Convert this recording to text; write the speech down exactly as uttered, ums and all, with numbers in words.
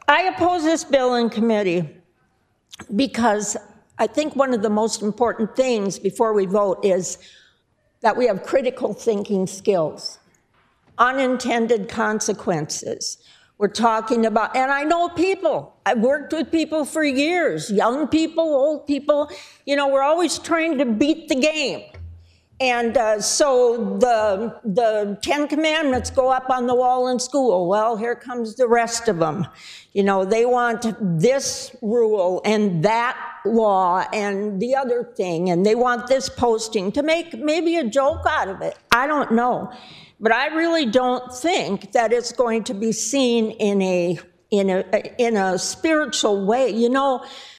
I oppose this bill in committee because I think one of the most important things before we vote is that we have critical thinking skills, unintended consequences. We're talking about, and I know people, I've worked with people for years, young people, old people, you know, we're always trying to beat the game. And uh, so the, the Ten Commandments go up on the wall in school. Well, here comes the rest of them. You know, they want this rule and that law and the other thing, and they want this posting to make maybe a joke out of it. I don't know. But I really don't think that it's going to be seen in a, in a, in a spiritual way. You know,